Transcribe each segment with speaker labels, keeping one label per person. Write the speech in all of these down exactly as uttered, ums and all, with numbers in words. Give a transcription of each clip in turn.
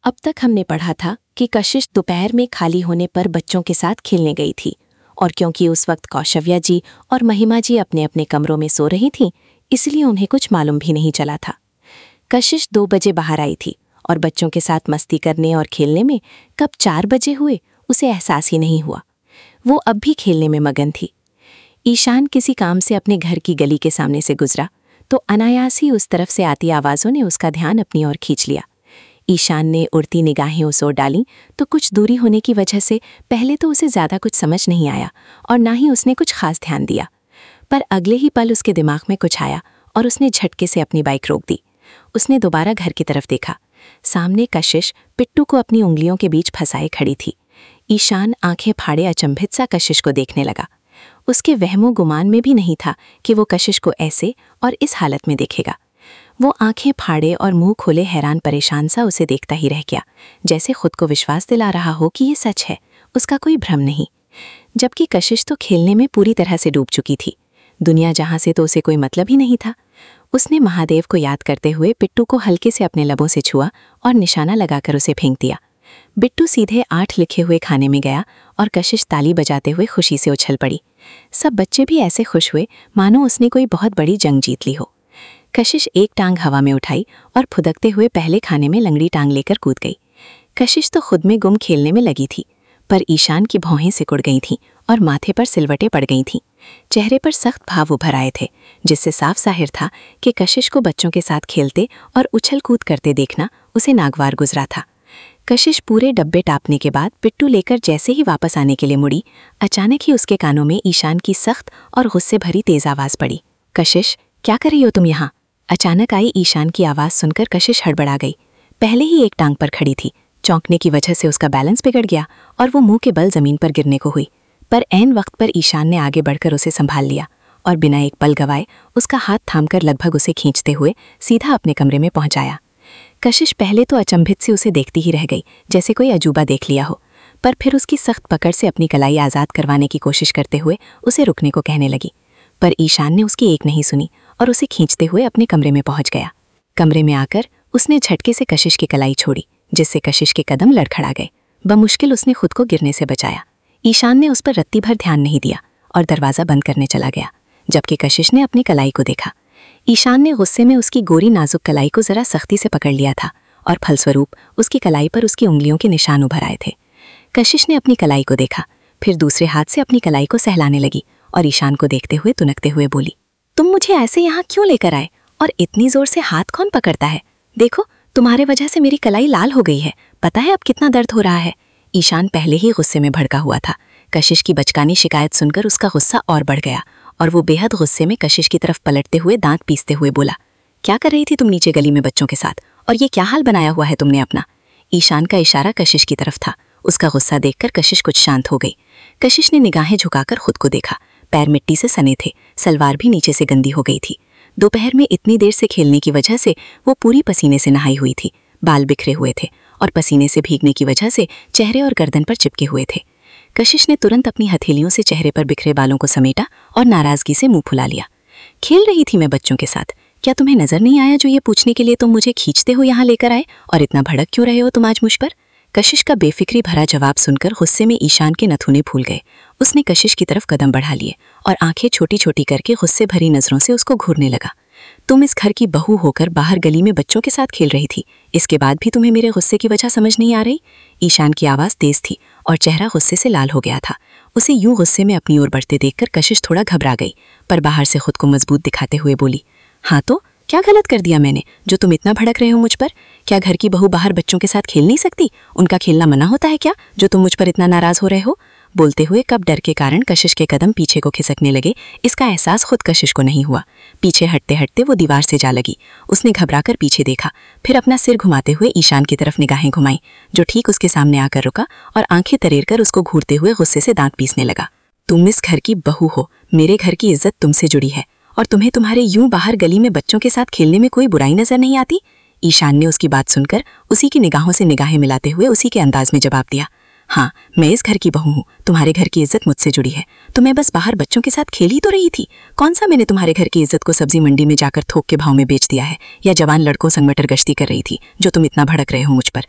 Speaker 1: अब तक हमने पढ़ा था कि कशिश दोपहर में खाली होने पर बच्चों के साथ खेलने गई थी, और क्योंकि उस वक्त कौशव्या जी और महिमा जी अपने अपने कमरों में सो रही थीं, इसलिए उन्हें कुछ मालूम भी नहीं चला था। कशिश दो बजे बाहर आई थी और बच्चों के साथ मस्ती करने और खेलने में कब चार बजे हुए उसे एहसास ही नहीं हुआ। वो अब भी खेलने में मगन थी। ईशान किसी काम से अपने घर की गली के सामने से गुजरा तो अनायास ही उस तरफ से आती आवाज़ों ने उसका ध्यान अपनी ओर खींच लिया। ईशान ने उड़ती निगाहें उस ओर डाली तो कुछ दूरी होने की वजह से पहले तो उसे ज़्यादा कुछ समझ नहीं आया और ना ही उसने कुछ खास ध्यान दिया, पर अगले ही पल उसके दिमाग में कुछ आया और उसने झटके से अपनी बाइक रोक दी। उसने दोबारा घर की तरफ देखा। सामने कशिश पिट्टू को अपनी उंगलियों के बीच फंसाए खड़ी थी। ईशान आंखें फाड़े अचंभित सा कशिश को देखने लगा। उसके वहमो गुमान में भी नहीं था कि वो कशिश को ऐसे और इस हालत में देखेगा। वो आंखें फाड़े और मुंह खोले हैरान परेशान सा उसे देखता ही रह गया, जैसे खुद को विश्वास दिला रहा हो कि ये सच है, उसका कोई भ्रम नहीं। जबकि कशिश तो खेलने में पूरी तरह से डूब चुकी थी। दुनिया जहां से तो उसे कोई मतलब ही नहीं था। उसने महादेव को याद करते हुए पिट्टू को हल्के से अपने लबों से छुआ और निशाना लगाकर उसे फेंक दिया। बिट्टू सीधे आठ लिखे हुए खाने में गया और कशिश ताली बजाते हुए खुशी से उछल पड़ी। सब बच्चे भी ऐसे खुश हुए मानो उसने कोई बहुत बड़ी जंग जीत ली हो। कशिश एक टांग हवा में उठाई और फुदकते हुए पहले खाने में लंगड़ी टांग लेकर कूद गई। कशिश तो खुद में गुम खेलने में लगी थी, पर ईशान की भौहें सिकुड़ गई थीं और माथे पर सिलवटें पड़ गई थीं। चेहरे पर सख्त भाव उभर आए थे, जिससे साफ जाहिर था कि कशिश को बच्चों के साथ खेलते और उछल कूद करते देखना उसे नागवार गुजरा था। कशिश पूरे डब्बे टापने के बाद पिट्टू लेकर जैसे ही वापस आने के लिए मुड़ी, अचानक ही उसके कानों में ईशान की सख्त और गुस्से भरी तेज आवाज़ पड़ी। कशिश, क्या कर रही हो तुम यहाँ? अचानक आई ईशान की आवाज़ सुनकर कशिश हड़बड़ा गई। पहले ही एक टांग पर खड़ी थी। चौंकने की वजह से उसका बैलेंस बिगड़ गया और वो मुंह के बल जमीन पर गिरने को हुई, पर ऐन वक्त पर ईशान ने आगे बढ़कर उसे संभाल लिया और बिना एक पल गवाए उसका हाथ थामकर लगभग उसे खींचते हुए सीधा अपने कमरे में पहुंचाया। कशिश पहले तो अचंभित से उसे देखती ही रह गई, जैसे कोई अजूबा देख लिया हो, पर फिर उसकी सख्त पकड़ से अपनी कलाई आज़ाद करवाने की कोशिश करते हुए उसे रुकने को कहने लगी। पर ईशान ने उसकी एक नहीं सुनी और उसे खींचते हुए अपने कमरे में पहुंच गया। कमरे में आकर उसने झटके से कशिश की कलाई छोड़ी, जिससे कशिश के कदम लड़खड़ा गए। बमुश्किल उसने खुद को गिरने से बचाया। ईशान ने उस पर रत्ती भर ध्यान नहीं दिया और दरवाज़ा बंद करने चला गया, जबकि कशिश ने अपनी कलाई को देखा। ईशान ने गुस्से में उसकी गोरी नाजुक कलाई को जरा सख्ती से पकड़ लिया था और फलस्वरूप उसकी कलाई पर उसकी उंगलियों के निशान उभर आए थे। कशिश ने अपनी कलाई को देखा, फिर दूसरे हाथ से अपनी कलाई को सहलाने लगी और ईशान को देखते हुए तुनकते हुए बोली, तुम मुझे ऐसे यहाँ क्यों लेकर आए और इतनी जोर से हाथ कौन पकड़ता है? देखो, तुम्हारे वजह से मेरी कलाई लाल हो गई है। पता है अब कितना दर्द हो रहा है? ईशान पहले ही गुस्से में भड़का हुआ था। कशिश की बचकानी शिकायत सुनकर उसका गुस्सा और बढ़ गया और वो बेहद गुस्से में कशिश की तरफ पलटते हुए दांत पीसते हुए बोला, क्या कर रही थी तुम नीचे गली में बच्चों के साथ, और ये क्या हाल बनाया हुआ है तुमने अपना? ईशान का इशारा कशिश की तरफ था। उसका गुस्सा देखकर कशिश कुछ शांत हो गई। कशिश ने निगाहें झुकाकर खुद को देखा। पैर मिट्टी से सने थे, सलवार भी नीचे से गंदी हो गई थी। दोपहर में इतनी देर से खेलने की वजह से वो पूरी पसीने से नहाई हुई थी। बाल बिखरे हुए थे और पसीने से भीगने की वजह से चेहरे और गर्दन पर चिपके हुए थे। कशिश ने तुरंत अपनी हथेलियों से चेहरे पर बिखरे बालों को समेटा और नाराजगी से मुंह फुला लिया। खेल रही थी मैं बच्चों के साथ। क्या तुम्हें नजर नहीं आया जो ये पूछने के लिए तुम मुझे खींचते हो यहाँ लेकर आए, और इतना भड़क क्यों रहे हो तुम आज मुझ पर? कशिश का बेफिक्री भरा जवाब सुनकर गुस्से में ईशान के नथुने फूल गए। उसने कशिश की तरफ कदम बढ़ा लिए और आंखें छोटी छोटी करके गुस्से भरी नजरों से उसको घूरने लगा। तुम इस घर की बहू होकर बाहर गली में बच्चों के साथ खेल रही थी, इसके बाद भी तुम्हें मेरे गुस्से की वजह समझ नहीं आ रही? ईशान की आवाज़ तेज थी और चेहरा गुस्से से लाल हो गया था। उसे यूं गुस्से में अपनी ओर बढ़ते देखकर कशिश थोड़ा घबरा गई, पर बाहर से खुद को मजबूत दिखाते हुए बोली, हाँ तो क्या गलत कर दिया मैंने जो तुम इतना भड़क रहे हो मुझ पर? क्या घर की बहू बाहर बच्चों के साथ खेल नहीं सकती? उनका खेलना मना होता है क्या, जो तुम मुझ पर इतना नाराज हो रहे हो? बोलते हुए कब डर के कारण कशिश के कदम पीछे को खिसकने लगे, इसका एहसास खुद कशिश को नहीं हुआ। पीछे हटते हटते वो दीवार से जा लगी। उसने घबराकर पीछे देखा, फिर अपना सिर घुमाते हुए ईशान की तरफ निगाहें घुमाई, जो ठीक उसके सामने आकर रुका और आंखें तरेर कर उसको घूरते हुए गुस्से से दांत पीसने लगा। तुम इस घर की बहू हो, मेरे घर की इज्जत तुमसे जुड़ी है, और तुम्हें तुम्हारे यूं बाहर गली में बच्चों के साथ खेलने में कोई बुराई नजर नहीं आती? ईशान ने उसकी बात सुनकर उसी की निगाहों से निगाहें मिलाते हुए उसी के अंदाज में जवाब दिया, हाँ, मैं इस घर की बहू हूँ, तुम्हारे घर की इज्जत मुझसे जुड़ी है। तो मैं बस बाहर बच्चों के साथ खेल ही तो रही थी। कौन सा मैंने तुम्हारे घर की इज्जत को सब्जी मंडी में जाकर थोक के भाव में बेच दिया है, या जवान लड़कों संग मटर गश्ती कर रही थी जो तुम इतना भड़क रहे हो मुझ पर?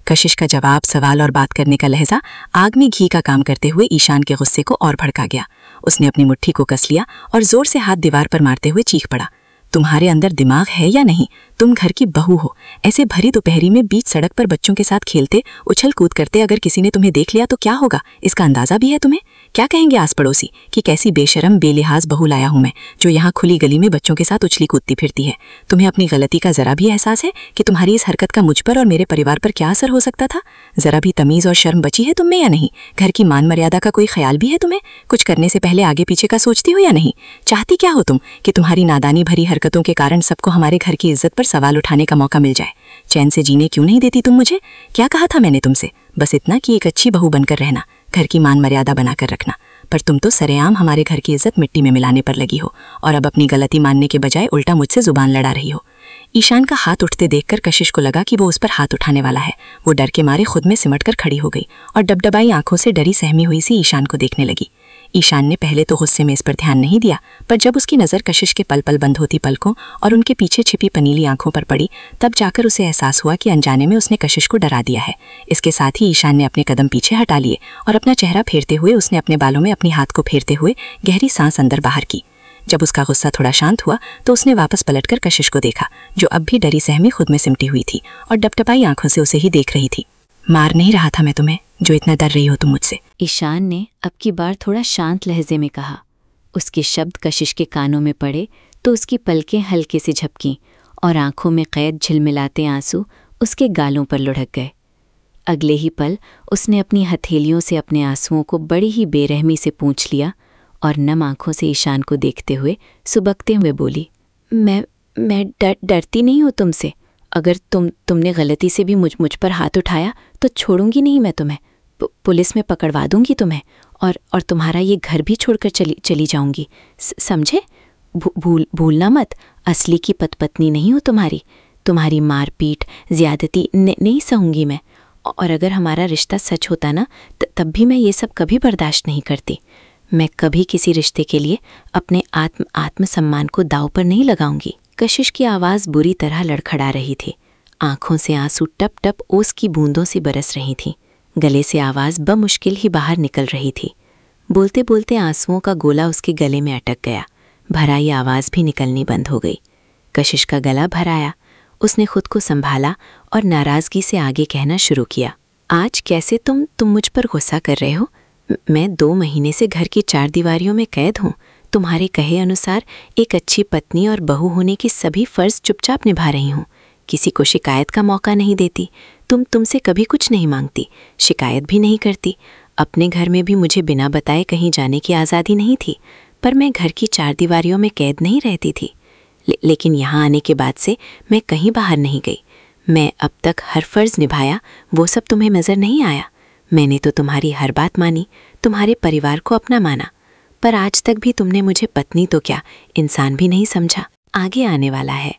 Speaker 1: कशिश का जवाब, सवाल और बात करने का लहजा आग में घी का काम करते हुए ईशान के गुस्से को और भड़का गया। उसने अपनी मुट्ठी को कस लिया और जोर से हाथ दीवार पर मारते हुए चीख पड़ा, तुम्हारे अंदर दिमाग है या नहीं? तुम घर की बहू हो। ऐसे भरी दोपहरी में बीच सड़क पर बच्चों के साथ खेलते, उछल कूद करते अगर किसी ने तुम्हें देख लिया तो क्या होगा? इसका अंदाजा भी है तुम्हें? क्या कहेंगे आस पड़ोसी कि कैसी बेशरम बेलिहाज बहू लाया हूं मैं, जो यहाँ खुली गली में बच्चों के साथ उछली कूदती फिरती है। तुम्हें अपनी गलती का जरा भी एहसास है कि तुम्हारी इस हरकत का मुझ पर और मेरे परिवार पर क्या असर हो सकता था? जरा भी तमीज और शर्म बची है तुम में या नहीं? घर की मान मर्यादा का कोई ख्याल भी है तुम्हें? कुछ करने से पहले आगे पीछे का सोचती हो या नहीं? चाहती क्या हो तुम कि तुम्हारी नादानी भरी हरकतों के कारण सबको हमारे घर की इज्जत पर सवाल उठाने का मौका मिल जाए? चैन से जीने क्यों नहीं देती तुम मुझे? क्या कहा था मैंने तुमसे? बस इतना कि एक अच्छी बहू बनकर रहना, घर की मान मर्यादा बनाकर रखना। पर तुम तो सरेआम हमारे घर की इज्जत मिट्टी में मिलाने पर लगी हो और अब अपनी गलती मानने के बजाय उल्टा मुझसे जुबान लड़ा रही हो। ईशान का हाथ उठते देखकर कशिश को लगा कि वो उस पर हाथ उठाने वाला है। वो डर के मारे खुद में सिमटकर खड़ी हो गई और डबडबाई आंखों से डरी सहमी हुई सी ईशान को देखने लगी। ईशान ने पहले तो गुस्से में इस पर ध्यान नहीं दिया, पर जब उसकी नज़र कशिश के पल पल बंद होती पलकों और उनके पीछे छिपी पनीली आंखों पर पड़ी, तब जाकर उसे एहसास हुआ कि अनजाने में उसने कशिश को डरा दिया है। इसके साथ ही ईशान ने अपने कदम पीछे हटा लिए और अपना चेहरा फेरते हुए उसने अपने बालों में अपनी हाथ को फेरते हुए गहरी सांस अंदर बाहर की। जब उसका गुस्सा थोड़ा शांत हुआ तो उसने वापस पलटकर कशिश को देखा, जो अब भी डरी सहमी खुद में सिमटी हुई थी और डबडबाई आंखों से उसे ही देख रही थी। मार नहीं रहा था मैं तुम्हें, जो इतना डर रही हो तुम मुझसे,
Speaker 2: ईशान ने अब की बार थोड़ा शांत लहजे में कहा। उसके शब्द कशिश के कानों में पड़े तो उसकी पलकें हल्के से झपकीं और आंखों में कैद झिलमिलाते आंसू उसके गालों पर लुढ़क गए। अगले ही पल उसने अपनी हथेलियों से अपने आंसुओं को बड़ी ही बेरहमी से पूंछ लिया और नम आंखों से ईशान को देखते हुए सुबकते हुए बोली, मैं मैं डर डरती नहीं हूँ तुमसे। अगर तुम तुमने गलती से भी मुझ मुझ पर हाथ उठाया तो छोड़ूंगी नहीं मैं तुम्हें, पुलिस में पकड़वा दूंगी तुम्हें और और तुम्हारा ये घर भी छोड़कर चली चली जाऊंगी, समझे? भूल भूलना मत, असली की पतपत्नी नहीं हो तुम्हारी। तुम्हारी मारपीट ज्यादती नहीं सहूंगी मैं। और अगर हमारा रिश्ता सच होता ना, तब भी मैं ये सब कभी बर्दाश्त नहीं करती। मैं कभी किसी रिश्ते के लिए अपने आत्म आत्मसम्मान को दांव पर नहीं लगाऊंगी। कशिश की आवाज़ बुरी तरह लड़खड़ा रही थी। आंखों से आंसू टप टप ओस की बूंदों से बरस रही थीं। गले से आवाज़ बमुश्किल ही बाहर निकल रही थी। बोलते बोलते आंसुओं का गोला उसके गले में अटक गया। भराई आवाज़ भी निकलनी बंद हो गई। कशिश का गला भर आया। उसने खुद को संभाला और नाराज़गी से आगे कहना शुरू किया, आज कैसे तुम तुम मुझ पर गुस्सा कर रहे हो? मैं दो महीने से घर की चार दीवारियों में कैद हूँ। तुम्हारे कहे अनुसार एक अच्छी पत्नी और बहू होने के सभी फ़र्ज़ चुपचाप निभा रही हूँ। किसी को शिकायत का मौका नहीं देती। तुम तुमसे कभी कुछ नहीं मांगती, शिकायत भी नहीं करती। अपने घर में भी मुझे बिना बताए कहीं जाने की आज़ादी नहीं थी, पर मैं घर की चार दीवारियों में कैद नहीं रहती थी। ले, लेकिन यहाँ आने के बाद से मैं कहीं बाहर नहीं गई। मैं अब तक हर फ़र्ज़ निभाया, वो सब तुम्हें नज़र नहीं आया। मैंने तो तुम्हारी हर बात मानी, तुम्हारे परिवार को अपना माना, पर आज तक भी तुमने मुझे पत्नी तो क्या इंसान भी नहीं समझा। आगे आने वाला है।